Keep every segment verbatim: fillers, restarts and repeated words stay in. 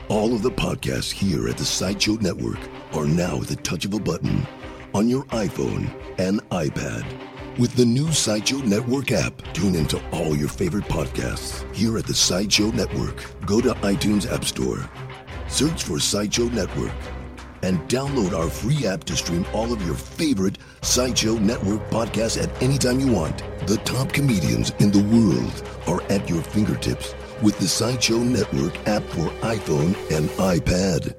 All of the podcasts here at the Sideshow Network are now at the touch of a button on your iPhone and iPad. With the new Sideshow Network app, tune into all your favorite podcasts here at the Sideshow Network. Go to iTunes App Store, search for Sideshow Network, and download our free app to stream all of your favorite Sideshow Network podcasts at any time you want. The top comedians in the world are at your fingertips with the Sideshow Network app for iPhone and iPad.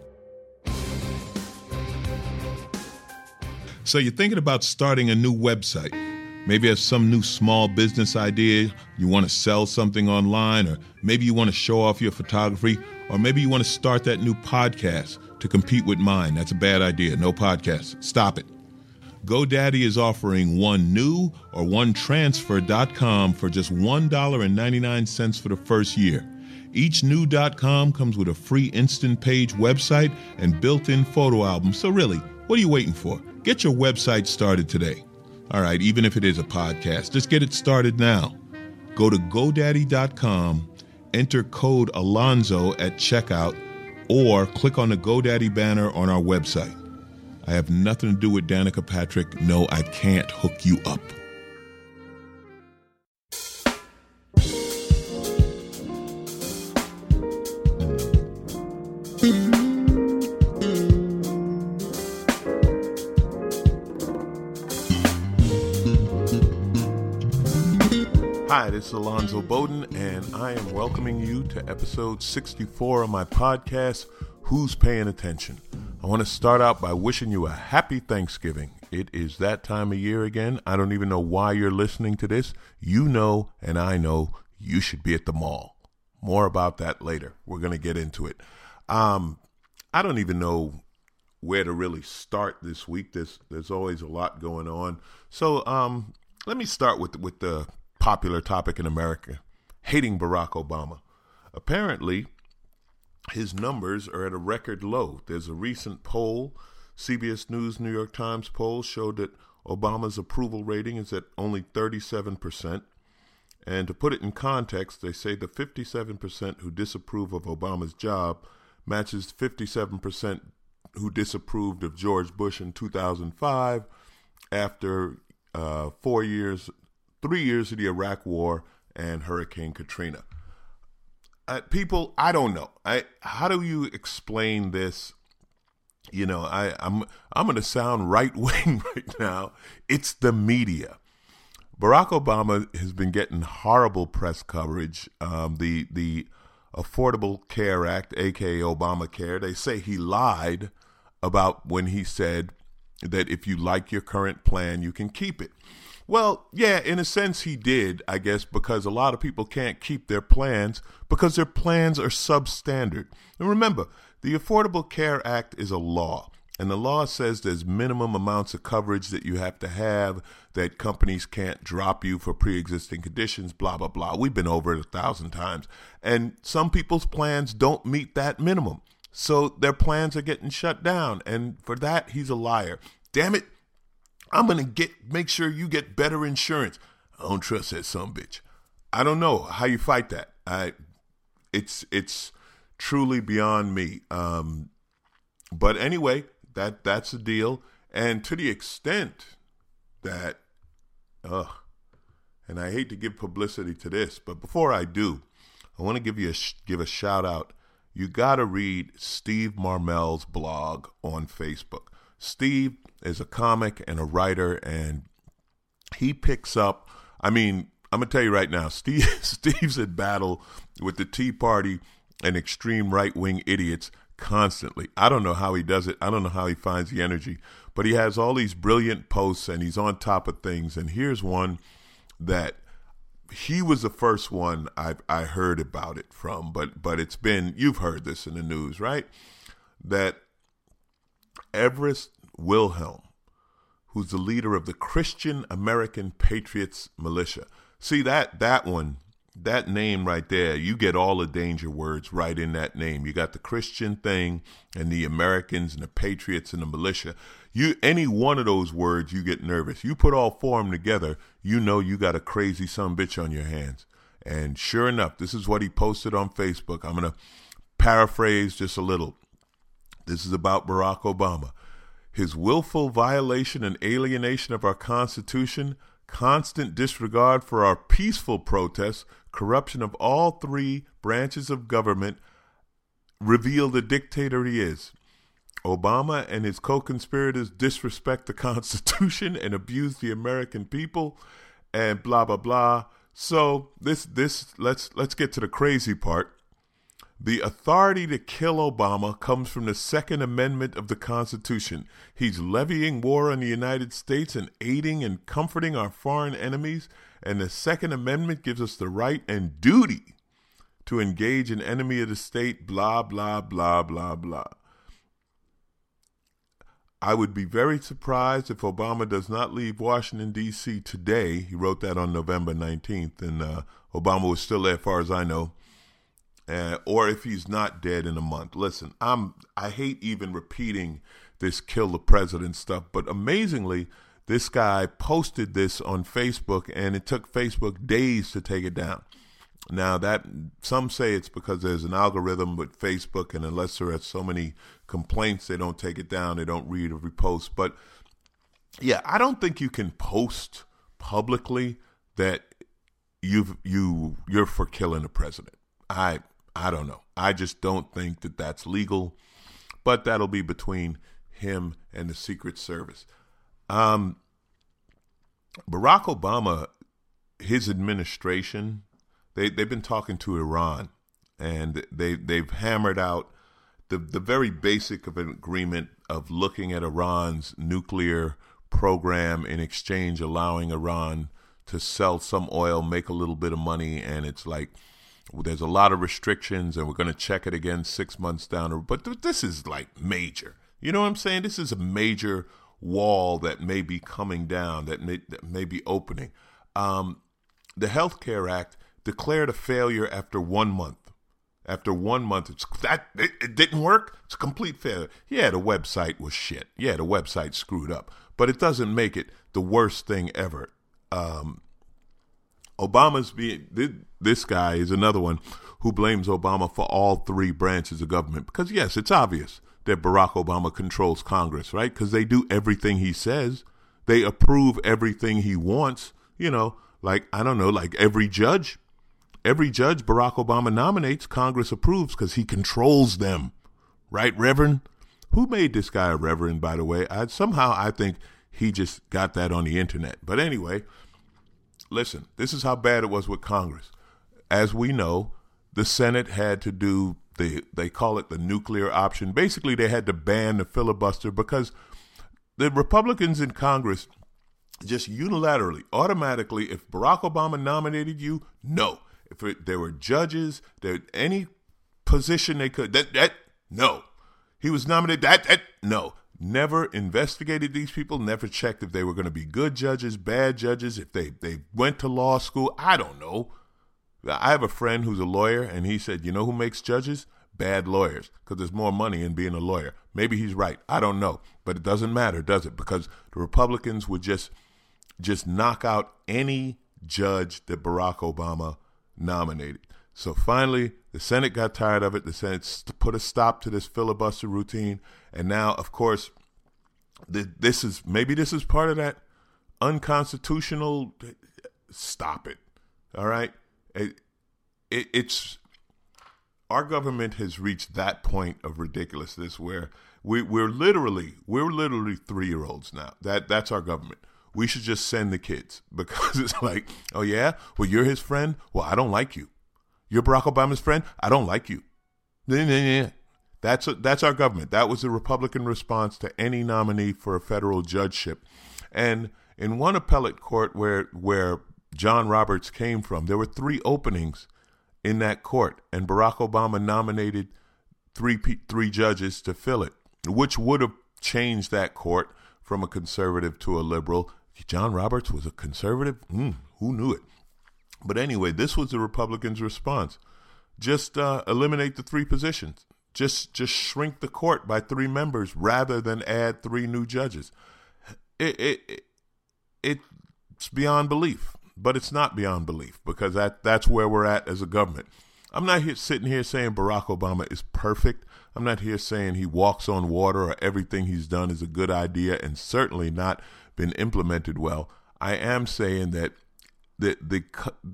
So you're thinking about starting a new website. Maybe you have some new small business idea, you want to sell something online, or maybe you want to show off your photography, or maybe you want to start that new podcast to compete with mine. That's a bad idea. No podcast. Stop it. GoDaddy is offering one new or one transfer dot com for just one dollar and ninety-nine cents for the first year. Each new .com comes with a free instant page website and built-in photo album. So really, what are you waiting for? Get your website started today. All right, even if it is a podcast, just get it started now. Go to GoDaddy dot com, enter code Alonzo at checkout, or click on the GoDaddy banner on our website. I have nothing to do with Danica Patrick. No, I can't hook you up. Hi, this is Alonzo Bowden, and I am welcoming you to episode sixty-four of my podcast, Who's Paying Attention? I want to start out by wishing you a happy Thanksgiving. It is that time of year again. I don't even know why you're listening to this. You know, and I know, you should be at the mall. More about that later. We're going to get into it. Um, I don't even know where to really start this week. There's, there's always a lot going on. So um, let me start with, with the popular topic in America, hating Barack Obama. Apparently, his numbers are at a record low. There's a recent poll, C B S News, New York Times poll, showed that Obama's approval rating is at only thirty-seven percent. And to put it in context, they say the fifty-seven percent who disapprove of Obama's job matches fifty-seven percent who disapproved of George Bush in two thousand five after uh, four years, three years of the Iraq War and Hurricane Katrina. Uh, people, I don't know. I how do you explain this? You know, I, I'm I'm going to sound right wing right now. It's the media. Barack Obama has been getting horrible press coverage. Um, the the Affordable Care Act, aka Obamacare, they say he lied about when he said that if you like your current plan, you can keep it. Well, yeah, in a sense he did, I guess, because a lot of people can't keep their plans because their plans are substandard. And remember, the Affordable Care Act is a law, and the law says there's minimum amounts of coverage that you have to have, that companies can't drop you for pre-existing conditions, blah, blah, blah. We've been over it a thousand times. And some people's plans don't meet that minimum, so their plans are getting shut down, and for that, he's a liar. Damn it. I'm going to get make sure you get better insurance. I don't trust that son bitch. I don't know how you fight that. I, it's it's truly beyond me. Um, but anyway, that that's the deal. And to the extent that, ugh, and I hate to give publicity to this, but before I do, I want to give you a give a shout out. You got to read Steve Marmel's blog on Facebook. Steve is a comic and a writer, and he picks up, I mean, I'm going to tell you right now, Steve Steve's at battle with the Tea Party and extreme right-wing idiots constantly. I don't know how he does it. I don't know how he finds the energy, but he has all these brilliant posts, and he's on top of things. And here's one that he was the first one I I heard about it from, but but it's been, you've heard this in the news, right? That Everest Wilhelm, who's the leader of the Christian American Patriots Militia. See, that that one, that name right there, you get all the danger words right in that name. You got the Christian thing and the Americans and the Patriots and the militia. You any one of those words, you get nervous. You put all four of them together, you know you got a crazy son bitch on your hands. And sure enough, this is what he posted on Facebook. I'm going to paraphrase just a little. This is about Barack Obama. His willful violation and alienation of our Constitution, constant disregard for our peaceful protests, corruption of all three branches of government reveal the dictator he is. Obama and his co-conspirators disrespect the Constitution and abuse the American people, and blah blah blah. So this this let's let's get to the crazy part. The authority to kill Obama comes from the Second Amendment of the Constitution. He's levying war on the United States and aiding and comforting our foreign enemies, and the Second Amendment gives us the right and duty to engage an enemy of the state, blah, blah, blah, blah, blah. I would be very surprised if Obama does not leave Washington, D C today. He wrote that on November nineteenth, and uh, Obama was still there as far as I know. Uh, or if he's not dead in a month. Listen, I'm I hate even repeating this kill the president stuff, but amazingly, this guy posted this on Facebook, and it took Facebook days to take it down. Now, that some say it's because there's an algorithm with Facebook, and unless there are so many complaints, they don't take it down, they don't read or repost. But yeah, I don't think you can post publicly that you've you you're for killing the president. I I don't know. I just don't think that that's legal, but that'll be between him and the Secret Service. Um, Barack Obama, his administration, they, they've been talking to Iran, and they, they've hammered out the, the very basic of an agreement of looking at Iran's nuclear program, in exchange allowing Iran to sell some oil, make a little bit of money, and it's like, there's a lot of restrictions, and we're going to check it again six months down. But th- this is like major. You know what I'm saying? This is a major wall that may be coming down, that may, that may be opening. Um, the Health Care Act declared a failure after one month. After one month, it's that it, it didn't work. It's a complete failure. Yeah, the website was shit. Yeah, the website screwed up. But it doesn't make it the worst thing ever. Um, Obama's being, this guy is another one who blames Obama for all three branches of government. Because, yes, it's obvious that Barack Obama controls Congress, right? Because they do everything he says. They approve everything he wants. You know, like, I don't know, like every judge. Every judge Barack Obama nominates, Congress approves because he controls them. Right, Reverend? Who made this guy a Reverend, by the way? I, somehow I think he just got that on the internet. But anyway, listen, this is how bad it was with Congress. As we know, the Senate had to do, the they call it the nuclear option. Basically, they had to ban the filibuster because the Republicans in Congress just unilaterally, automatically, if Barack Obama nominated you, no. If it, there were judges, there any position they could, that, that no. He was nominated, that, that, no. Never investigated these people, never checked if they were going to be good judges, bad judges, if they, they went to law school. I don't know. I have a friend who's a lawyer, and he said, you know who makes judges? Bad lawyers, because there's more money in being a lawyer. Maybe he's right. I don't know. But it doesn't matter, does it? Because the Republicans would just, just knock out any judge that Barack Obama nominated. So finally, the Senate got tired of it. The Senate put a stop to this filibuster routine. And now, of course, this is maybe this is part of that unconstitutional. Stop it. All right. It, it, it's our government has reached that point of ridiculousness where we, we're literally we're literally three year olds now. That that's our government. We should just send the kids because it's like, oh, yeah, well, you're his friend. Well, I don't like you. You're Barack Obama's friend. I don't like you. That's a, that's our government. That was the Republican response to any nominee for a federal judgeship. And in one appellate court where where John Roberts came from, there were three openings in that court, and Barack Obama nominated three three judges to fill it, which would have changed that court from a conservative to a liberal. John Roberts was a conservative? Mm, who knew it? But anyway, this was the Republicans' response. Just uh, eliminate the three positions. Just just shrink the court by three members rather than add three new judges. It, it, it It's beyond belief, but it's not beyond belief because that, that's where we're at as a government. I'm not here sitting here saying Barack Obama is perfect. I'm not here saying he walks on water or everything he's done is a good idea and certainly not been implemented well. I am saying that the the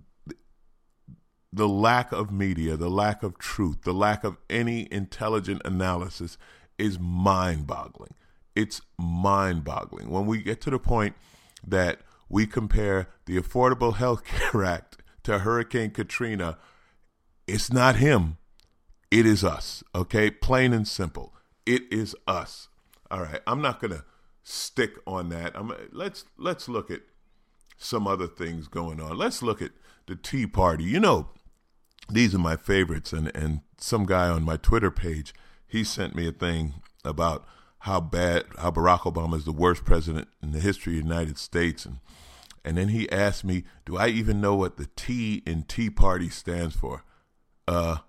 the lack of media, the lack of truth, the lack of any intelligent analysis is mind-boggling. It's mind-boggling. When we get to the point that we compare the Affordable Health Care Act to Hurricane Katrina, it's not him. It is us, okay? Plain and simple. It is us. All right, I'm not going to stick on that. I'm, let's let's look at some other things going on. Let's look at the Tea Party. You know, these are my favorites, and, and some guy on my Twitter page, he sent me a thing about how bad, how Barack Obama is the worst president in the history of the United States, and and then he asked me, do I even know what the T in Tea Party stands for? Uh,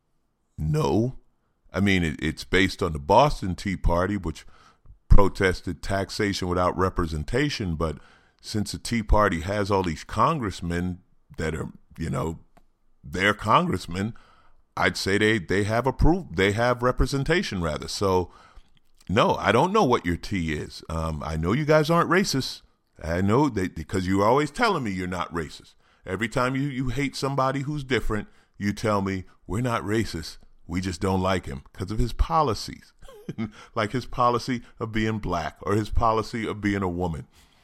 no. I mean, it, it's based on the Boston Tea Party, which protested taxation without representation, but since the Tea Party has all these congressmen that are, you know, their congressmen, I'd say they, they have approved, they have representation rather. So, no, I don't know what your T is. Um, I know you guys aren't racist. I know that because you're always telling me you're not racist. Every time you, you hate somebody who's different, you tell me we're not racist. We just don't like him because of his policies, like his policy of being black or his policy of being a woman.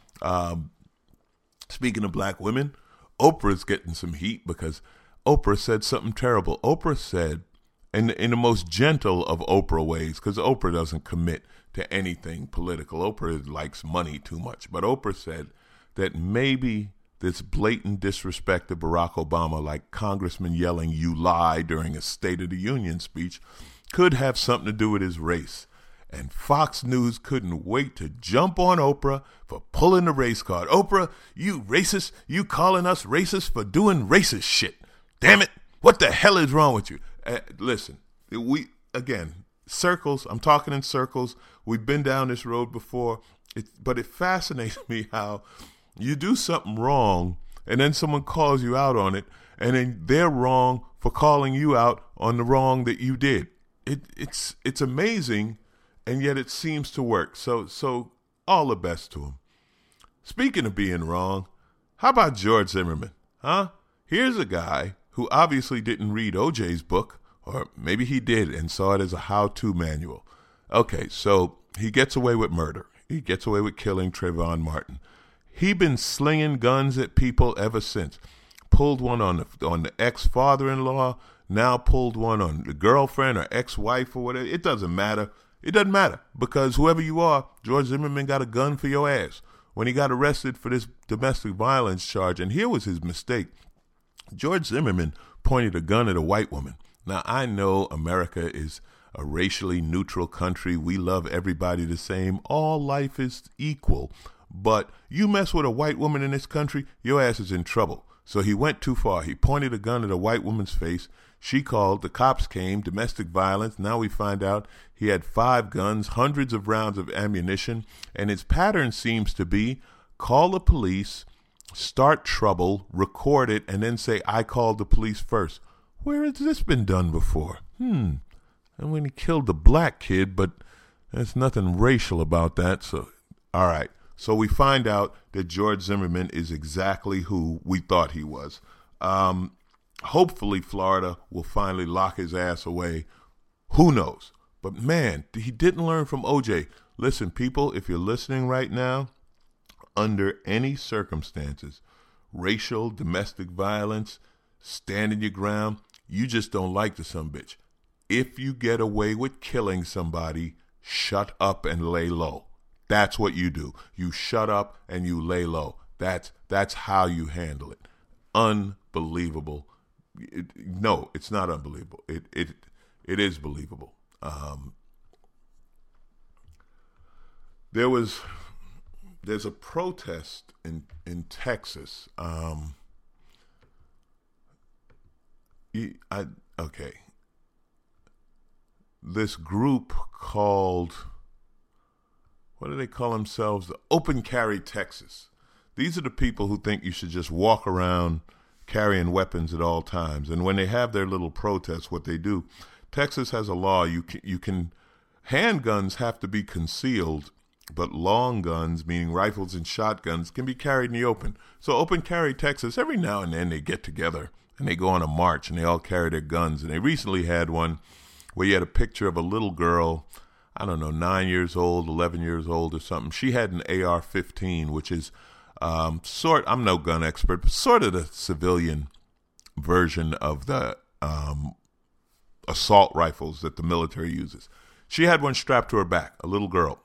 Um, speaking of black women, Oprah's getting some heat because Oprah said something terrible. Oprah said, in, in the most gentle of Oprah ways, because Oprah doesn't commit to anything political. Oprah likes money too much. But Oprah said that maybe this blatant disrespect of Barack Obama, like congressman yelling, "You lie," during a State of the Union speech, could have something to do with his race. And Fox News couldn't wait to jump on Oprah for pulling the race card. Oprah, you racist, you calling us racist for doing racist shit. Damn it, what the hell is wrong with you? Uh, listen, we, again, circles, I'm talking in circles. We've been down this road before, it, but it fascinates me how you do something wrong and then someone calls you out on it, and then they're wrong for calling you out on the wrong that you did. It, it's it's amazing, and yet it seems to work. So so all the best to him. Speaking of being wrong, how about George Zimmerman? Huh? Here's a guy who obviously didn't read O J's book, or maybe he did and saw it as a how-to manual. Okay, so he gets away with murder. He gets away with killing Trayvon Martin. He been slinging guns at people ever since. Pulled one on the on the ex-father-in-law, now pulled one on the girlfriend or ex-wife or whatever. It doesn't matter. It doesn't matter because whoever you are, George Zimmerman got a gun for your ass when he got arrested for this domestic violence charge. And here was his mistake. George Zimmerman pointed a gun at a white woman. Now, I know America is a racially neutral country. We love everybody the same. All life is equal. But you mess with a white woman in this country, your ass is in trouble. So he went too far. He pointed a gun at a white woman's face. She called. The cops came. Domestic violence. Now we find out he had five guns, hundreds of rounds of ammunition. And his pattern seems to be call the police, start trouble, record it, and then say, I called the police first. Where has this been done before? Hmm. And when he killed the black kid, but there's nothing racial about that. So, all right. So we find out that George Zimmerman is exactly who we thought he was. Um, hopefully Florida will finally lock his ass away. Who knows? But man, he didn't learn from O J. Listen, people, if you're listening right now, under any circumstances, racial, domestic violence, standing your ground, you just don't like the sumbitch. If you get away with killing somebody, shut up and lay low. That's what you do. You shut up and you lay low. That's that's how you handle it. Unbelievable. It, no, it's not unbelievable. It it it is believable. Um, there was there's a protest in in Texas. Um, I okay. This group called, what do they call themselves? The Open Carry Texas. These are the people who think you should just walk around carrying weapons at all times. And when they have their little protests, what they do, Texas has a law. You can, you can handguns have to be concealed, but long guns, meaning rifles and shotguns, can be carried in the open. So Open Carry Texas, every now and then they get together and they go on a march and they all carry their guns. And they recently had one where you had a picture of a little girl, I don't know, nine years old, eleven years old or something. She had an A R fifteen, which is um, sort, I'm no gun expert, but sort of the civilian version of the um, assault rifles that the military uses. She had one strapped to her back, a little girl.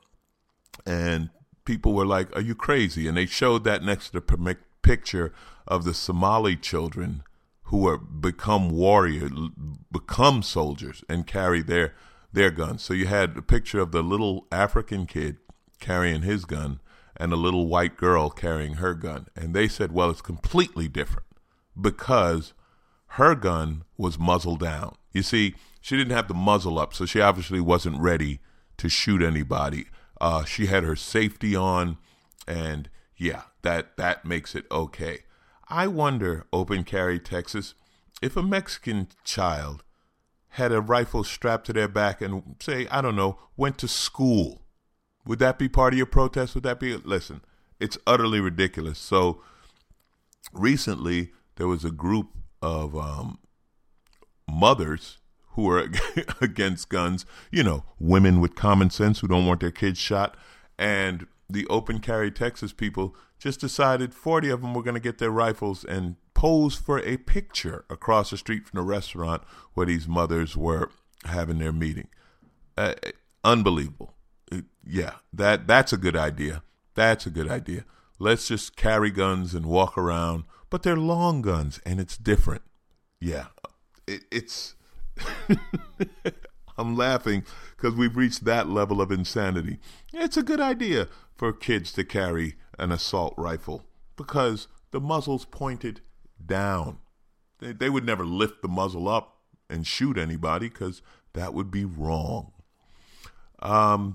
And people were like, are you crazy? And they showed that next to the picture of the Somali children who are become warriors, become soldiers and carry their their guns. So you had a picture of the little African kid carrying his gun and a little white girl carrying her gun. And they said, well, it's completely different because her gun was muzzle down. You see, she didn't have the muzzle up, so she obviously wasn't ready to shoot anybody. Uh, she had her safety on, and yeah, that, that makes it okay. I wonder, Open Carry Texas, if a Mexican child had a rifle strapped to their back and, say, I don't know, went to school, would that be part of your protest? Would that be, listen, it's utterly ridiculous. So recently there was a group of um, mothers who are against guns, you know, women with common sense who don't want their kids shot. And the Open Carry Texas people just decided forty of them were going to get their rifles and pose for a picture across the street from the restaurant where these mothers were having their meeting. Uh, unbelievable. Uh, yeah, that that's a good idea. That's a good idea. Let's just carry guns and walk around, but they're long guns and it's different. Yeah, it, it's... I'm laughing because we've reached that level of insanity. It's a good idea for kids to carry an assault rifle because the muzzle's pointed down. They, they would never lift the muzzle up and shoot anybody because that would be wrong. Um,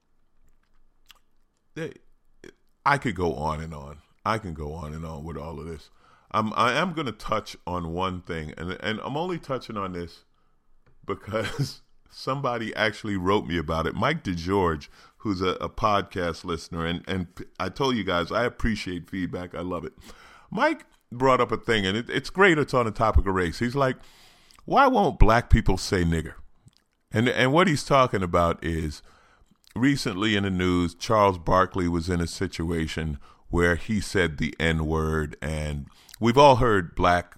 they, I could go on and on. I can go on and on with all of this. Um, I am going to touch on one thing, and and I'm only touching on this because somebody actually wrote me about it. Mike DeGeorge, who's a, a podcast listener, and, and I told you guys, I appreciate feedback. I love it. Mike brought up a thing, and it, it's great. It's on the topic of race. He's like, why won't black people say nigger? And, and what he's talking about is recently in the news, Charles Barkley was in a situation where he said the N-word, and we've all heard black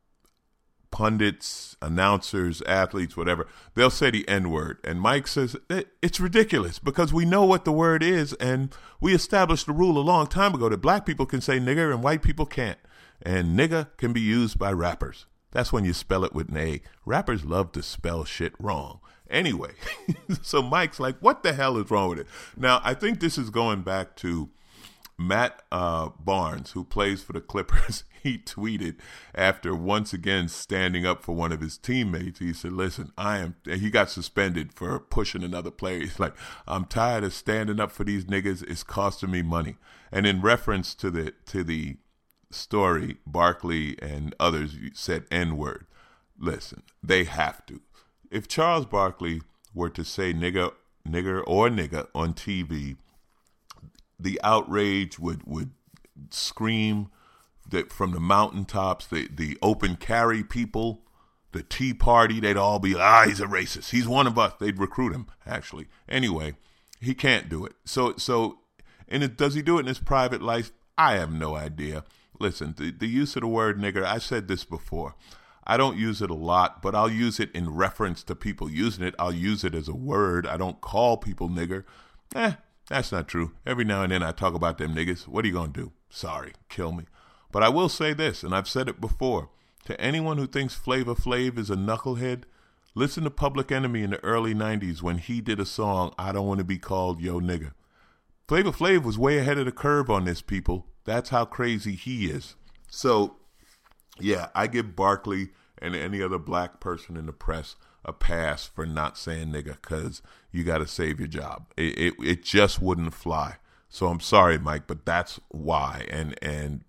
pundits, announcers, athletes, whatever, they'll say the N-word. And Mike says, it's ridiculous because we know what the word is, and we established the rule a long time ago that black people can say nigger and white people can't. And nigger can be used by rappers. That's when you spell it with an A. Rappers love to spell shit wrong. Anyway, so Mike's like, what the hell is wrong with it? Now, I think this is going back to Matt uh, Barnes, who plays for the Clippers. He tweeted after once again standing up for one of his teammates. He said, listen, I am, he got suspended for pushing another player. He's like, I'm tired of standing up for these niggas. It's costing me money. And in reference to the, to the story, Barkley and others said N-word. Listen, they have to. If Charles Barkley were to say nigger, nigger or nigga on T V, the outrage would, would scream that from the mountaintops. The, the Open Carry people, the Tea Party, they'd all be, ah, he's a racist. He's one of us. They'd recruit him, actually. Anyway, he can't do it. So, so, and it, does he do it in his private life? I have no idea. Listen, the, the use of the word nigger, I said this before. I don't use it a lot, but I'll use it in reference to people using it. I'll use it as a word. I don't call people nigger. Eh, that's not true. Every now and then I talk about them niggas. What are you going to do? Sorry, kill me. But I will say this, and I've said it before. To anyone who thinks Flavor Flav is a knucklehead, listen to Public Enemy in the early nineties when he did a song, I Don't Want to Be Called Yo Nigga. Flavor Flav was way ahead of the curve on this, people. That's how crazy he is. So, yeah, I give Barkley and any other black person in the press a pass for not saying nigga because you got to save your job. It, it it just wouldn't fly. So I'm sorry, Mike, but that's why. And and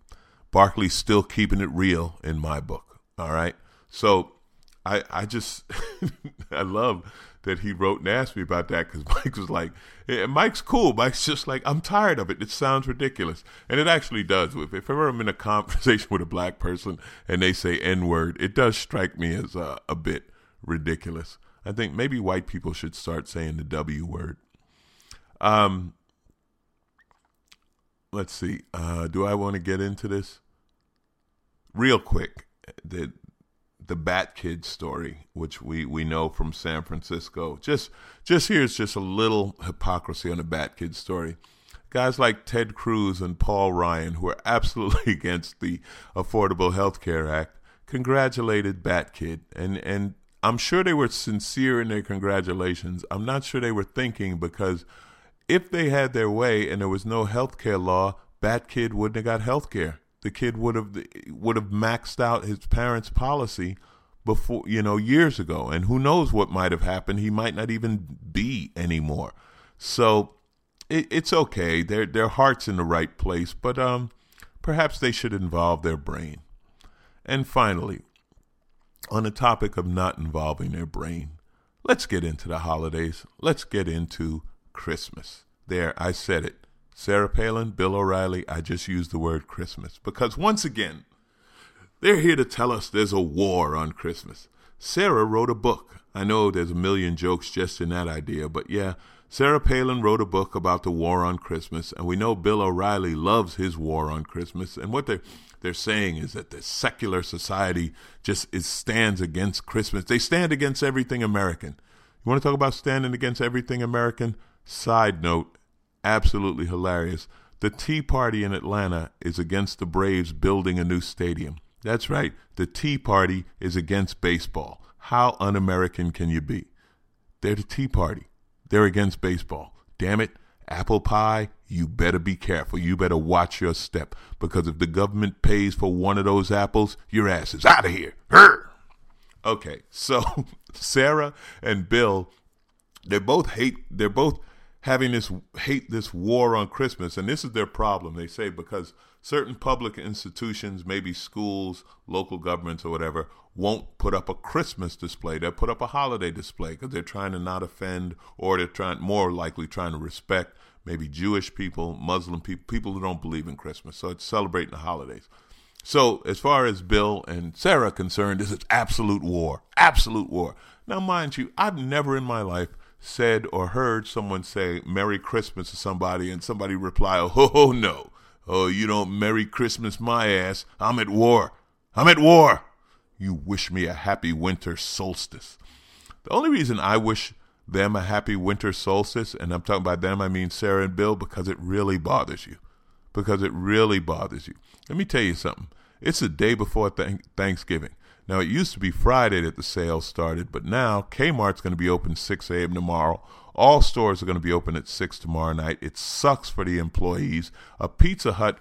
Barkley's still keeping it real in my book. All right. So I I just I love that he wrote and asked me about that, because Mike was like, yeah, Mike's cool. Mike's just like, I'm tired of it. It sounds ridiculous. And it actually does. If, if ever I'm in a conversation with a black person and they say N-word, it does strike me as a, a bit ridiculous. I think maybe white people should start saying the W word. Um, let's see. Uh, do I want to get into this? Real quick, the the Bat Kid story, which we, we know from San Francisco. Just just here's just a little hypocrisy on the Bat Kid story. Guys like Ted Cruz and Paul Ryan, who are absolutely against the Affordable Health Care Act, congratulated Bat Kid. And, and I'm sure they were sincere in their congratulations. I'm not sure they were thinking, because if they had their way and there was no health care law, Bat Kid wouldn't have got health care. The kid would have would have maxed out his parents' policy before, you know, years ago. And who knows what might have happened. He might not even be anymore. So it, it's okay. Their their heart's in the right place, but um, perhaps they should involve their brain. And finally, on the topic of not involving their brain, let's get into the holidays. Let's get into Christmas. There, I said it. Sarah Palin, Bill O'Reilly, I just used the word Christmas. Because once again, they're here to tell us there's a war on Christmas. Sarah wrote a book. I know there's a million jokes just in that idea, but yeah, Sarah Palin wrote a book about the war on Christmas, and we know Bill O'Reilly loves his war on Christmas, and what they're, they're saying is that the secular society just is, stands against Christmas. They stand against everything American. You want to talk about standing against everything American? Side note, absolutely hilarious. The Tea Party in Atlanta is against the Braves building a new stadium. That's right. The Tea Party is against baseball. How un-American can you be? They're the Tea Party. They're against baseball. Damn it. Apple pie, you better be careful. You better watch your step, because if the government pays for one of those apples, your ass is out of here. Hurr! Okay, so Sarah and Bill, they both hate, they're both having this hate this war on Christmas, and this is their problem. They say because certain public institutions, maybe schools, local governments or whatever, won't put up a Christmas display. They'll put up a holiday display because they're trying to not offend, or they're trying, more likely trying to respect maybe Jewish people, Muslim people, people who don't believe in Christmas. So it's celebrating the holidays. So as far as Bill and Sarah are concerned, this is absolute war, absolute war. Now, mind you, I've never in my life said or heard someone say Merry Christmas to somebody and somebody reply, oh, oh no, oh, you don't Merry Christmas my ass. I'm at war. I'm at war. You wish me a happy winter solstice. The only reason I wish them a happy winter solstice, and I'm talking about them, I mean Sarah and Bill, because it really bothers you. Because it really bothers you. Let me tell you something. It's the day before th- Thanksgiving. Now, it used to be Friday that the sales started, but now Kmart's going to be open six a.m. tomorrow. All stores are going to be open at six tomorrow night. It sucks for the employees. A Pizza Hut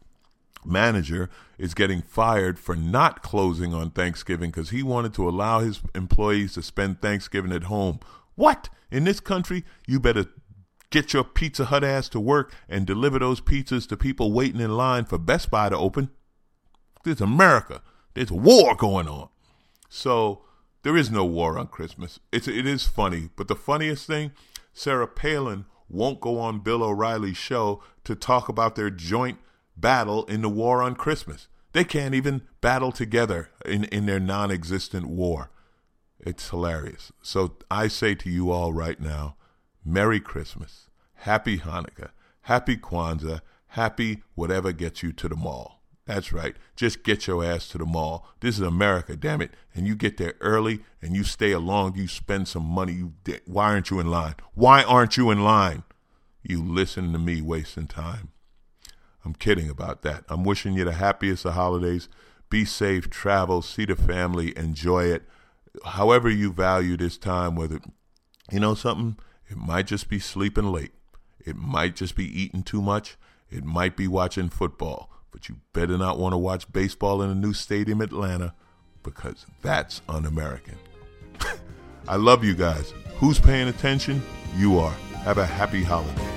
manager is getting fired for not closing on Thanksgiving because he wanted to allow his employees to spend Thanksgiving at home. What? In this country, you better get your Pizza Hut ass to work and deliver those pizzas to people waiting in line for Best Buy to open. This is America. There's a war going on. So there is no war on Christmas. It's, it is funny. But the funniest thing, Sarah Palin won't go on Bill O'Reilly's show to talk about their joint battle in the war on Christmas. They can't even battle together in, in their non-existent war. It's hilarious. So I say to you all right now, Merry Christmas, Happy Hanukkah, Happy Kwanzaa, Happy whatever gets you to the mall. That's right. Just get your ass to the mall. This is America, damn it. And you get there early and you stay along. You spend some money. You Why aren't you in line? Why aren't you in line? You listen to me wasting time. I'm kidding about that. I'm wishing you the happiest of holidays. Be safe, travel, see the family, enjoy it. However you value this time, whether, you know something, it might just be sleeping late. It might just be eating too much. It might be watching football. But you better not want to watch baseball in a new stadium in Atlanta, because that's un-American. I love you guys. Who's paying attention? You are. Have a happy holiday.